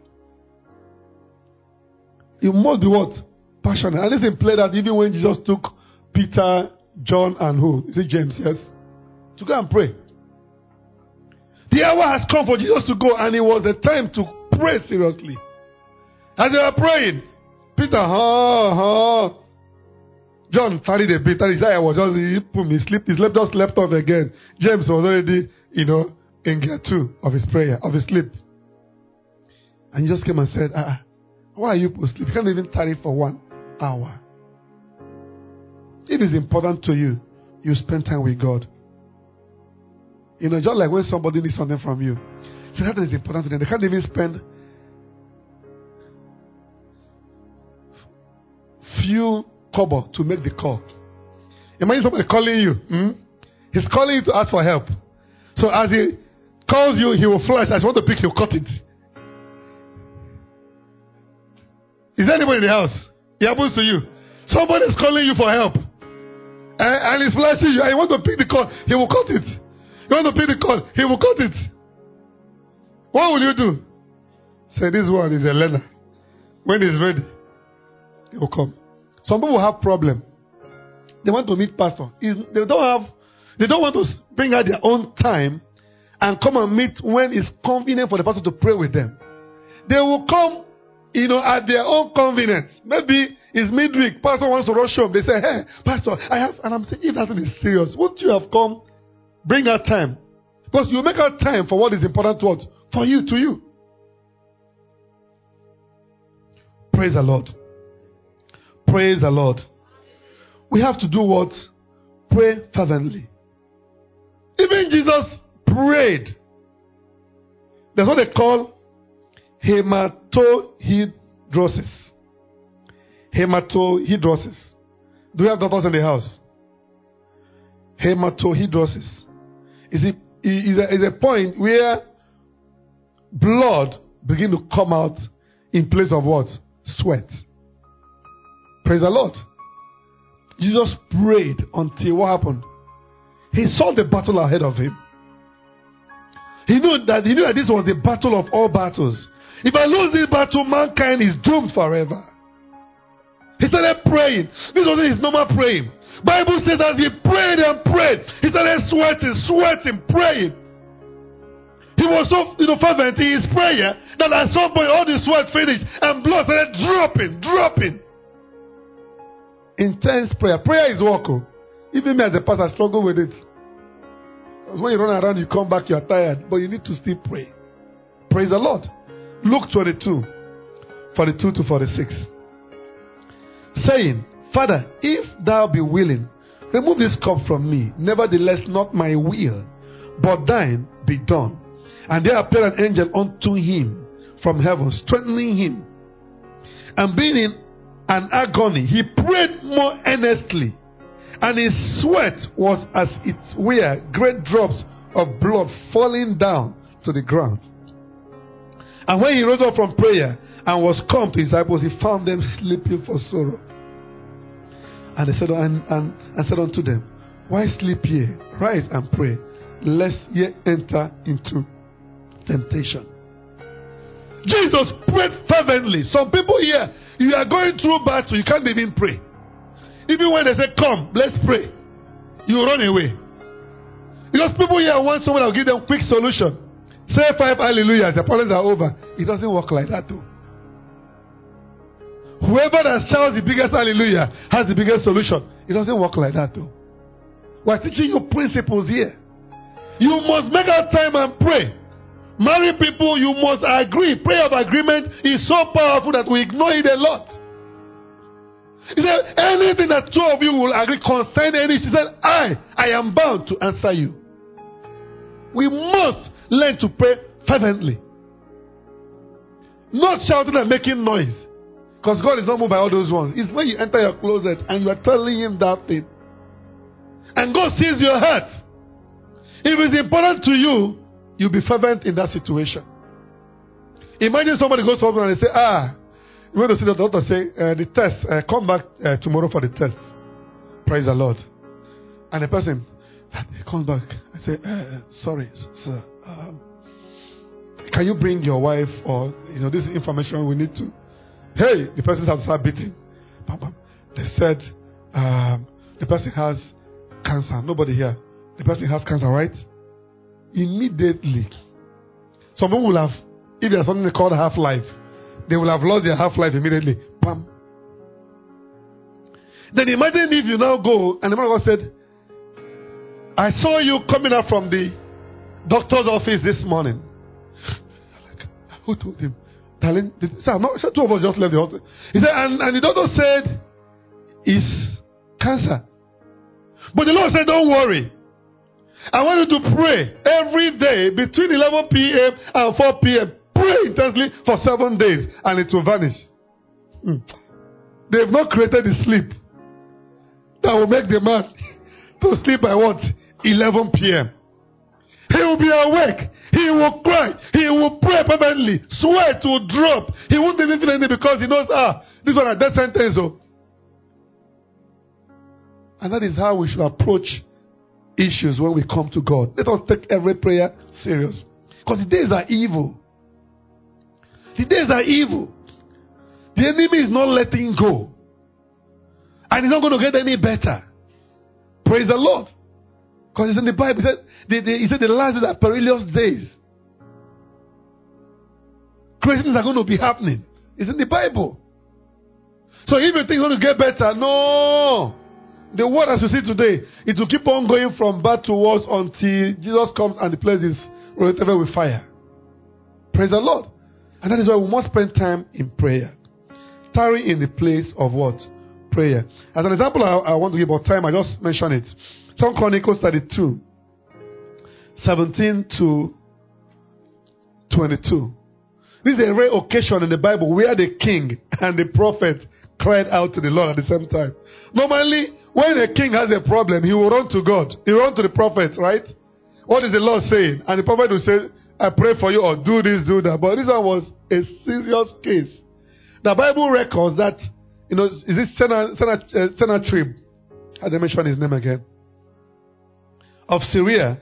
You must be what? Passionate. And listen, play that even when Jesus took Peter, John, and who? Is it James? Yes. To go and pray. The hour has come for Jesus to go, and it was the time to pray seriously. As they were praying, Peter, ha, ha. John tarried a bit, and his eye was just, he put me sleep, his sleep just left off again. James was already, you know, in gear two of his prayer, of his sleep. And he just came and said, ah, why are you asleep? You can't even tarry for one hour. It is important to you. You spend time with God. You know, just like when somebody needs something from you. So that is important to them. They can't even spend few kobo to make the call. Imagine somebody calling you. Hmm? He's calling you to ask for help. So as he calls you, he will flash. As you want to pick, he'll cut it. Is there anybody in the house? It happens to you. Somebody is calling you for help. And, and he's flashing you. And you want to pick the call, he will cut it. You want to pick the call, he will cut it. What will you do? Say, this one is a learner. When he's ready, he will come. Some people have problem. They want to meet pastor. They don't have, they don't want to bring out their own time and come and meet when it's convenient for the pastor to pray with them. They will come, you know, at their own convenience. Maybe it's midweek. Pastor wants to rush home. They say, hey, pastor, I have, and I'm thinking, if that is serious, won't you have come? Bring out time. Because you make out time for what is important to us. For you, to you. Praise the Lord. Praise the Lord. We have to do what? Pray fervently. Even Jesus prayed. That's what they call hematohidrosis. Hematohidrosis. Do we have doctors in the house? Hematohidrosis. Is it is a, is a point where blood begin to come out in place of what? sweat. Praise the Lord. Jesus prayed until what happened? He saw the battle ahead of him. He knew that he knew that this was the battle of all battles. If I lose this battle, mankind is doomed forever. He started praying. This wasn't his normal praying. Bible says that he prayed and prayed. He started sweating, sweating, praying. He was so you know, fervent in his prayer that at some point all the sweat finished and blood started dropping, dropping. Intense prayer. Prayer is work. Even me as a pastor, I struggle with it. Because when you run around, you come back, you are tired. But you need to still pray. Praise the Lord. Luke twenty-two, forty-two to forty-six. Saying, Father, if thou be willing, remove this cup from me. Nevertheless, not my will, but thine be done. And there appeared an angel unto him from heaven, strengthening him. And being in an agony, he prayed more earnestly. And his sweat was as it were great drops of blood falling down to the ground. And when he rose up from prayer and was come to his disciples, he found them sleeping for sorrow. And they said, and, and, and said unto them, Why sleep ye? Rise and pray, lest ye enter into temptation. Jesus prayed fervently. Some people here, you are going through battle, you can't even pray. Even when they say, Come, let's pray, you run away. Because people here want someone that will give them quick solution. Say five hallelujahs, the problems are over. It doesn't work like that too. Whoever that shouts the biggest hallelujah has the biggest solution. It doesn't work like that too. We're teaching you principles here. You must make out time and pray. Married people, you must agree. Prayer of agreement is so powerful that we ignore it a lot. He said, anything that two of you will agree concerning any, she said, I, I am bound to answer you. We must learn to pray fervently. Not shouting and making noise. Because God is not moved by all those ones. It's when you enter your closet and you are telling him that thing. And God sees your heart. If it's important to you, you'll be fervent in that situation. Imagine somebody goes to hospital and they say, ah, you want to see the doctor say, uh, the test, uh, come back uh, tomorrow for the test. Praise the Lord. And the person comes back and say, uh, sorry, sir. Um, can you bring your wife or, you know, this information we need to. Hey, the person has started beating. They said, um, the person has cancer. Nobody here. The person has cancer, right? Immediately. Some people will have, if there's something they call half-life, they will have lost their half-life immediately. Bam. Then imagine if you now go, and the man God said, I saw you coming out from the doctor's office this morning. Like, who told him? Darling, sir, no, sir, two of us just left the hospital. He said, and, and the doctor said, it's cancer. But the Lord said, don't worry. I want you to pray every day between eleven p.m. and four p.m. Pray intensely for seven days and it will vanish. Hmm. They have not created the sleep that will make the man to sleep by what? eleven p.m. He will be awake. He will cry. He will pray permanently. Sweat will drop. He won't even feel anything because he knows, ah, this one a death sentence. Oh. And that is how we should approach issues when we come to God. Let us take every prayer serious. Because the days are evil. The days are evil. The enemy is not letting go. And it's not going to get any better. Praise the Lord. Because it's in the Bible. He said the, the, he said the last days are perilous days. Crazy things are going to be happening. It's in the Bible. So if you think it's going to get better, no. The word as you see today, it will keep on going from bad to worse until Jesus comes and the place is related with fire. Praise the Lord. And that is why we must spend time in prayer. Tarry in the place of what? Prayer. As an example, I, I want to give about time. I just mentioned it. Second Chronicles thirty-two, seventeen to twenty-two. This is a rare occasion in the Bible where the king and the prophet cried out to the Lord at the same time. Normally, when a king has a problem, he will run to God. He will run to the prophet, right? What is the Lord saying? And the prophet will say, I pray for you, or do this, do that. But this one was a serious case. The Bible records that, you know, is it Sennacherib? How do they mention his name again? Of Syria.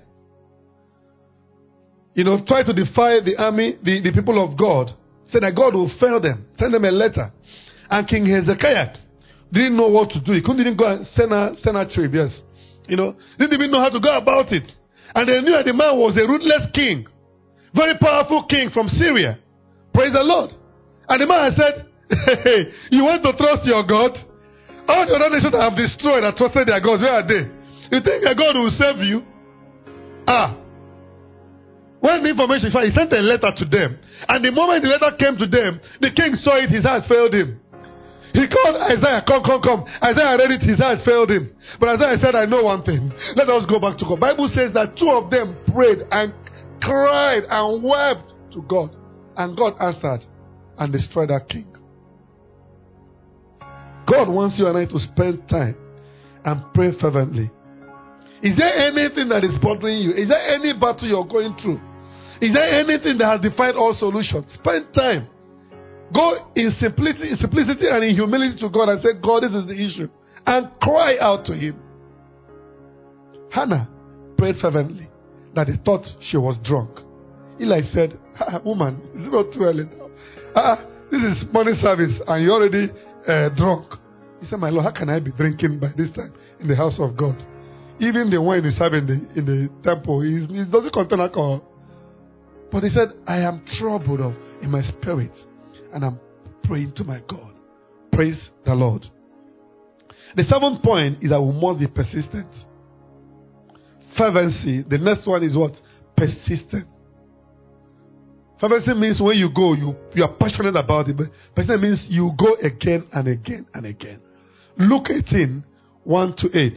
You know, try to defy the army, the, the people of God. Said that God will fail them. Send them a letter. And King Hezekiah didn't know what to do. He couldn't even go and send a Sennacherib, yes. You know, didn't even know how to go about it. And they knew that the man was a ruthless king. Very powerful king from Syria. Praise the Lord. And the man said, hey, you want to trust your God? All the other nations that have destroyed and trusted their gods, where are they? You think a God will save you? Ah. When the information found, he sent a letter to them. And the moment the letter came to them, the king saw it, his heart failed him. He called Isaiah, come, come, come. Isaiah read it, his heart failed him. But Isaiah said, I know one thing. Let us go back to God. Bible says that two of them prayed and cried and wept to God. And God answered and destroyed that king. God wants you and I to spend time and pray fervently. Is there anything that is bothering you? Is there any battle you're going through? Is there anything that has defied all solutions? Spend time. Go in simplicity, in simplicity and in humility to God and say, God, this is the issue. And cry out to Him. Hannah prayed fervently that they thought she was drunk. Eli said, ah, woman, it's not too early now. Ah, this is morning service and you're already uh, drunk. He said, my Lord, how can I be drinking by this time in the house of God? Even the wine you serve in the, in the temple, it doesn't contain alcohol. But he said, I am troubled of, in my spirit. And I'm praying to my God. Praise the Lord. The seventh point is that we must be persistent. Fervency. The next one is what? Persistent. Fervency means when you go, you, you are passionate about it. But persistent means you go again and again and again. Luke eighteen, one to eight.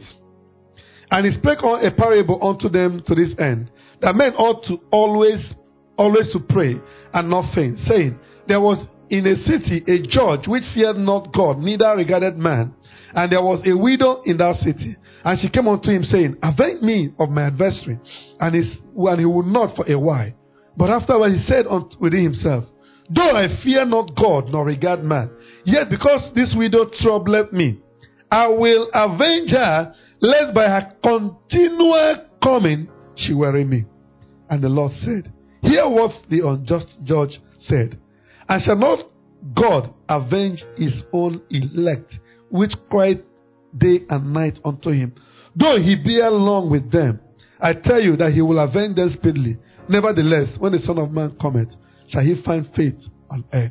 And he spake on a parable unto them to this end, that men ought to always, always to pray and not faint, saying, there was in a city a judge which feared not God, neither regarded man. And there was a widow in that city. And she came unto him, saying, avenge me of my adversary. And, his, and he would not for a while. But afterward he said unto, within himself, though I fear not God, nor regard man, yet because this widow troubleth me, I will avenge her, lest by her continual coming she weary me. And the Lord said, hear what the unjust judge said. And shall not God avenge his own elect, which cry day and night unto him, though he bear long with them? I tell you that he will avenge them speedily. Nevertheless, when the Son of Man cometh, shall he find faith on earth?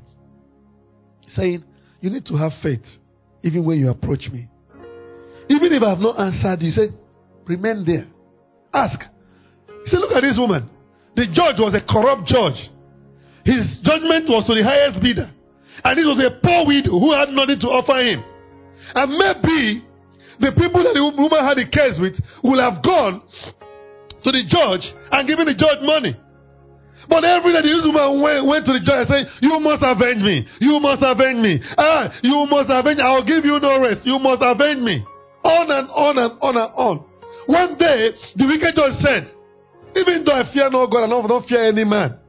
Saying, you need to have faith even when you approach me. Even if I have not answered you, say, remain there. Ask. He said, look at this woman. The judge was a corrupt judge. His judgment was to the highest bidder. And this was a poor widow who had nothing to offer him. And maybe the people that the woman had a case with would have gone to the judge and given the judge money. But every day the woman went, went to the judge and said, you must avenge me. You must avenge me. Ah, you must avenge me. I will give you no rest. You must avenge me. On and on and on and on. One day, the wicked judge said, even though I fear no God and I don't fear any man,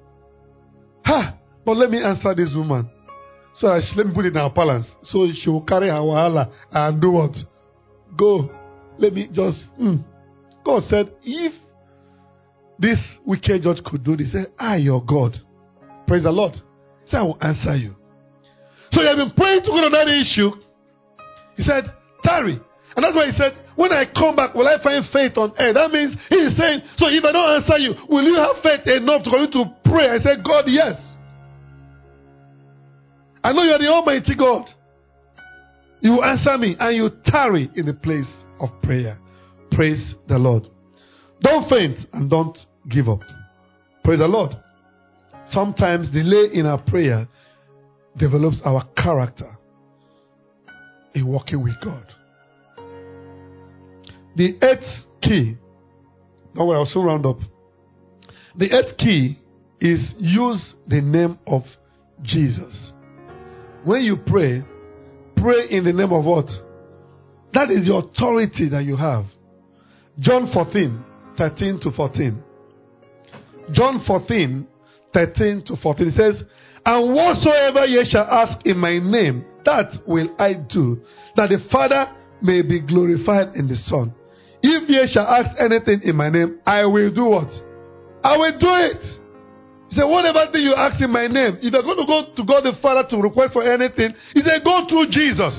ha! But let me answer this woman. So I, let me put it in her balance. So she will carry her wahala and do what? Go. Let me just... Mm. God said, if this wicked judge could do this, say, I, your God. Praise the Lord. Say, I will answer you. So you have been praying to God on that issue. He said, tarry. And that's why he said, when I come back, will I find faith on earth? That means he is saying, so if I don't answer you, will you have faith enough to continue to pray? I said, God, yes. I know you are the Almighty God. You will answer me and you tarry in the place of prayer. Praise the Lord. Don't faint and don't give up. Praise the Lord. Sometimes delay in our prayer develops our character in walking with God. The eighth key, don't worry, I'll soon round up. The eighth key is use the name of Jesus. When you pray, pray in the name of what? That is the authority that you have. John fourteen, thirteen to fourteen. John fourteen, thirteen to fourteen. It says, And whatsoever ye shall ask in my name, that will I do, that the Father may be glorified in the Son. If ye shall ask anything in my name, I will do what? I will do it. He said, whatever thing you ask in my name, if you're going to go to God the Father to request for anything, he said, go through Jesus.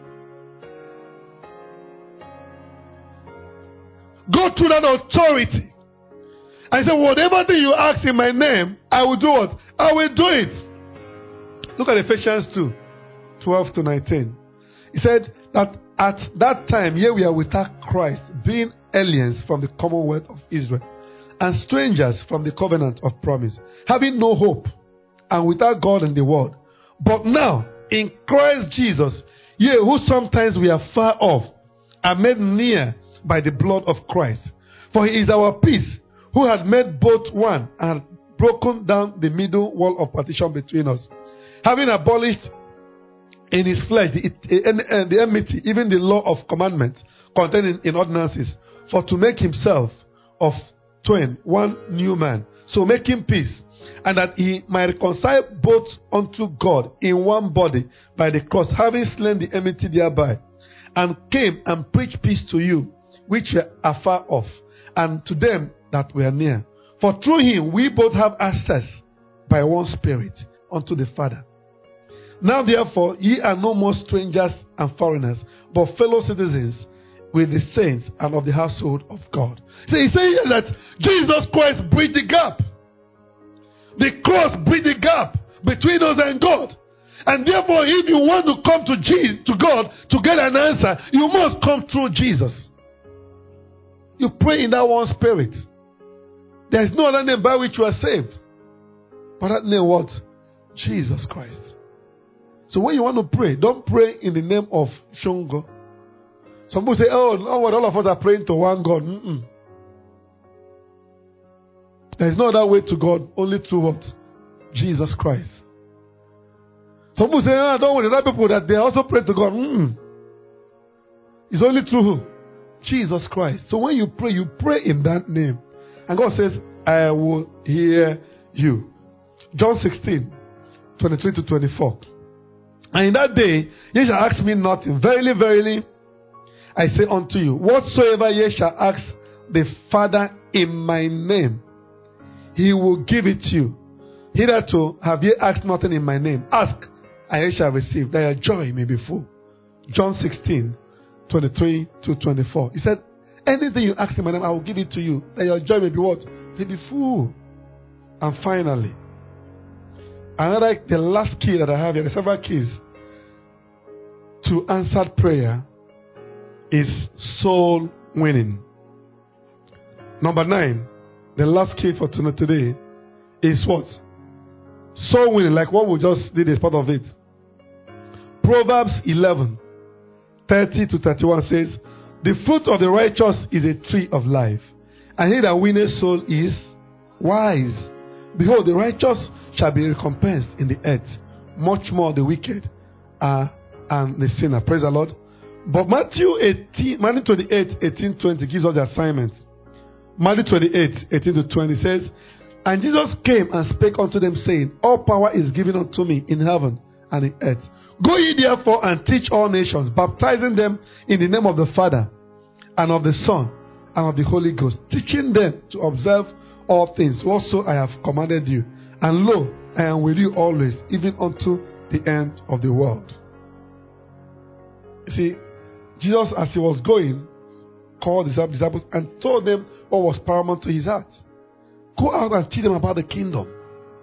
Go through that authority. I said, whatever thing you ask in my name, I will do what? I will do it. Look at Ephesians two, twelve to nineteen. He said that at that time, ye we are without Christ, being aliens from the commonwealth of Israel, and strangers from the covenant of promise, having no hope, and without God in the world. But now, in Christ Jesus, ye who sometimes we are far off, are made near by the blood of Christ. For he is our peace, who had made both one, and broken down the middle wall of partition between us, having abolished in his flesh the, the, the enmity, even the law of commandments contained in, in ordinances, for to make himself of twain one new man, so making peace, and that he might reconcile both unto God in one body by the cross, having slain the enmity thereby, and came and preached peace to you which were afar off, and to them that were near. For through him we both have access by one Spirit unto the Father. Now therefore ye are no more strangers and foreigners, but fellow citizens with the saints and of the household of God. So he's saying that Jesus Christ bridged the gap. The cross bridged the gap between us and God. And therefore, if you want to come to Jesus, to God to get an answer, you must come through Jesus. You pray in that one Spirit. There is no other name by which you are saved. But that name what? Jesus Christ. So when you want to pray, don't pray in the name of Shongo. Some people say, oh, no, all of us are praying to one God. Mm-mm. There is no other way to God, only through what? Jesus Christ. Some people say, oh, don't worry, there are people that they also pray to God. Mm-mm. It's only through who? Jesus Christ. So when you pray, you pray in that name. And God says, I will hear you. John sixteen, twenty-three to twenty-four. And in that day, ye shall ask me nothing. Verily, verily, I say unto you, whatsoever ye shall ask the Father in my name, he will give it to you. Hitherto have ye asked nothing in my name. Ask, and ye shall receive, that your joy may be full. John sixteen, twenty-three to twenty-four. He said, anything you ask in my name, I will give it to you, that your joy may be what? May be full. And finally, another, the last key that I have here, the several keys to answered prayer is soul winning. Number nine, the last key for today is what? Soul winning, like what we just did as part of it. Proverbs eleven, thirty to thirty-one says, the fruit of the righteous is a tree of life, and he that winneth soul is wise. Behold, the righteous shall be recompensed in the earth, much more the wicked uh, and the sinner. Praise the Lord. But Matthew eighteen, Matthew twenty-eight, eighteen, twenty gives us the assignment. Matthew twenty-eight, eighteen to twenty says, and Jesus came and spake unto them, saying, all power is given unto me in heaven and in earth. Go ye therefore and teach all nations, baptizing them in the name of the Father and of the Son and of the Holy Ghost, teaching them to observe all things whatso I have commanded you. And lo, I am with you always, even unto the end of the world. You see, Jesus, as he was going, called his disciples and told them what was paramount to his heart. Go out and teach them about the kingdom.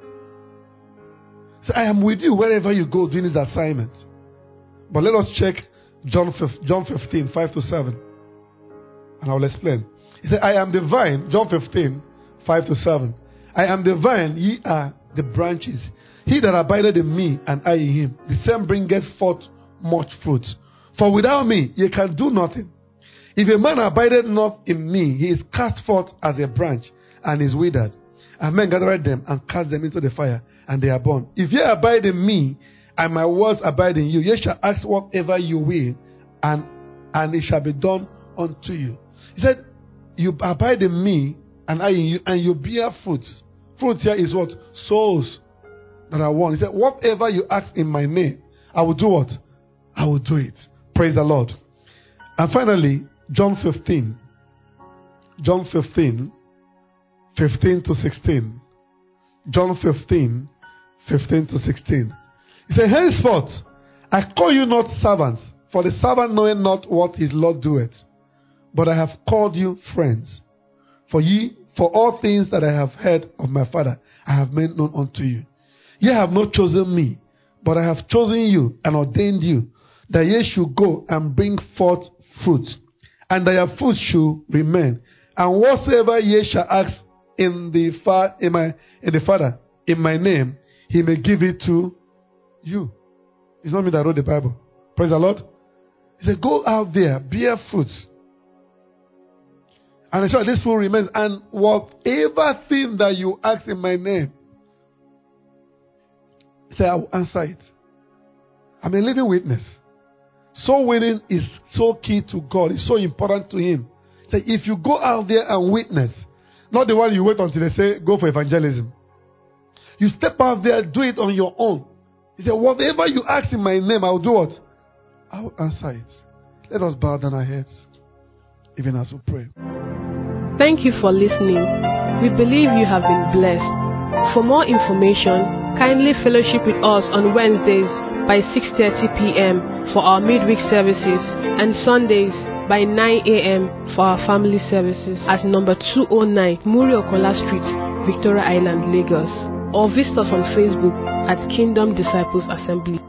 So I am with you wherever you go doing this assignment. But let us check John fifteen, five to seven. And I will explain. He said, I am the vine, John fifteen, five to seven. I am the vine, ye are the branches. He that abideth in me, and I in him, the same bringeth forth much fruit. For without me, ye can do nothing. If a man abideth not in me, he is cast forth as a branch, and is withered. And men gather them, and cast them into the fire, and they are burned. If ye abide in me, and my words abide in you, ye shall ask whatever you will, and, and it shall be done unto you. He said, you abide in me, and I in you, and you bear fruits. Fruit here is what? Souls. that I want. He said, whatever you ask in my name, I will do what? I will do it. Praise the Lord. And finally, John fifteen. John fifteen, fifteen to sixteen. John fifteen, fifteen to sixteen. He said, henceforth, I call you not servants, for the servant knoweth not what his Lord doeth. But I have called you friends. For ye, for all things that I have heard of my Father, I have made known unto you. Ye have not chosen me, but I have chosen you and ordained you, that ye should go and bring forth fruit, and that your fruit should remain. And whatsoever ye shall ask in the fa- in my in the Father, in my name, he may give it to you. It's not me that wrote the Bible. Praise the Lord. He said, go out there, bear fruits. And ensure this fruit remains. And whatever thing that you ask in my name, he said, I will answer it. I'm a living witness. Soul winning is so key to God. It's so important to him. He said, if you go out there and witness, not the one you wait until they say, go for evangelism. You step out there, do it on your own. He said, whatever you ask in my name, I will do what? I will answer it. Let us bow down our heads, even as we pray. Thank you for listening. We believe you have been blessed. For more information, kindly fellowship with us on Wednesdays by six thirty p.m. for our midweek services and Sundays by nine a.m. for our family services at number two oh nine Muri-Okola Street, Victoria Island, Lagos. Or visit us on Facebook at Kingdom Disciples Assembly.